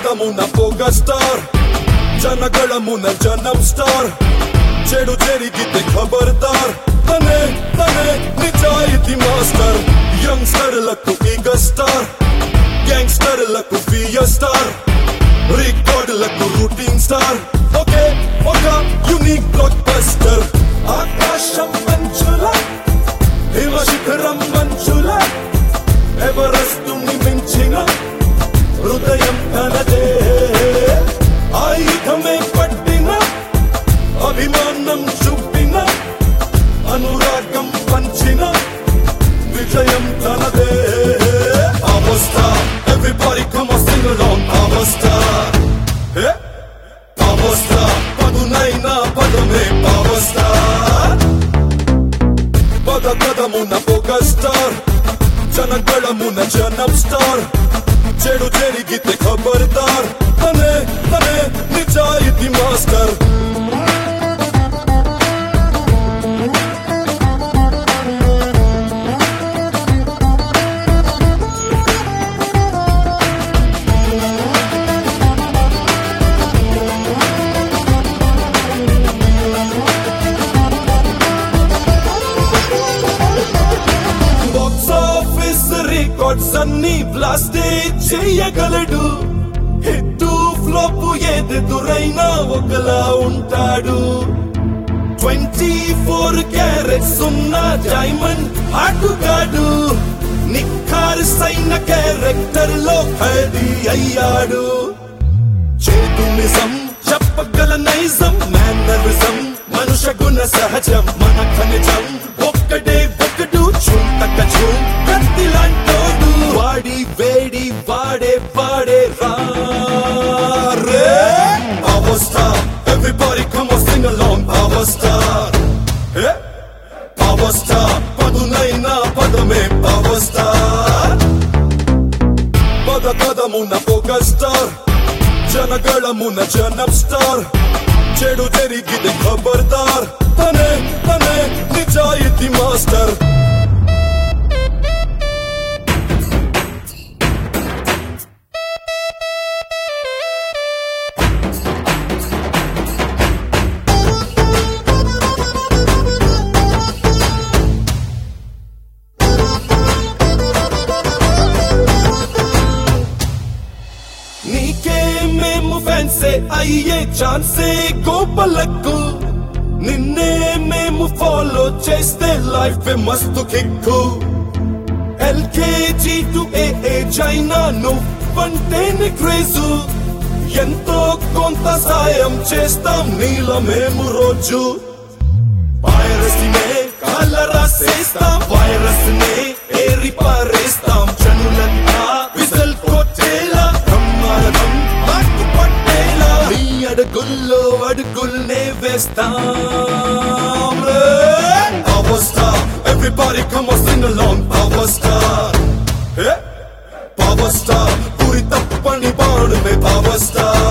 పదమున పోగ star ಜನಗಳಮುನ ಜನಂ star చెడు జరిగితే ఖబర్దార్ తనే తనే నిజాయితీ మాస్టర్ యంగ్స్టర్లకు ఈగ స్టార్ గ్యాంగ్స్టర్లకు ఫియర్ స్టార్ రికార్డులకు రూటింగ్ స్టార్ ఓకే ఒక యూనిక్ బ్లాక్ బస్టర్ ఆకాశం మంచుల హిమ శిఖరం మంచుల ఎవరెస్ట్ మించిన హృదయం తనదే ఆయుధమే పట్టిన అభిమానం చూపిన అనురాగం పంచిన విజయం తనదే power star everybody come on sing along power star power star పదునైనా పదమే పవర్ స్టార్ పద పదమున పొగ స్టార్ ಜನಗಳమున జనం స్టార్ చెడు జరిగితే ఖబర్దార్ తనే తనే నిజాయితీ మాస్టర్ బాక్స్ ఆఫీస్ రికార్డ్స్ అన్ని బ్లాస్ట్ చేయగలడు హిట్ ఫ్లాప్ ఎదురైనా ఒకలా ఉంటాడు 24 క్యారెట్స్ ఉన్న డైమండ్ ఆటగాడు నిఖార్సైన క్యారెక్టర్ లో ఖైదీ అయ్యాడు చేదు నిజం చెప్పగల నైజం మేనరిజం మనుష్య గుణ సహజం మన ఖనిజం ఒక్కడే ఒకడు చుంటక చూ కత్తిలాంటోడు వాడి వేడి వాడే పాడే రే power star everybody come on sing along power star power star పదునైనా పదమే పవర్ స్టార్ పద పదమున పొగ స్టార్ ಜನಗಳమున జనం స్టార్ చెడు జరిగితే ఖబర్దార్ తనే తనే నిజాయితీ మాస్టర్ అయ్యే ఛాన్సే గోపలకు నిన్నే మేము ఫాలో చేస్తే లైఫ్ మస్తు కిక్కు ఎల్కేజీ టు ఏజ్ అయినా నువ్వంటేనే క్రేజు ఎంతో కొంత సాయం చేస్తాం నీలో మేము రోజు వైరస్నే కలరాసేస్తాం వైరస్ నే ఏరి పారేస్తాం జనులంతా విజల్ కొట్టేలా బ్రహ్మాండం అడుగుల్లో అడుగుల్నే వేస్తాం power star everybody come on sing along power star power star పూరి తప్పని బాణమే పవర్ స్టార్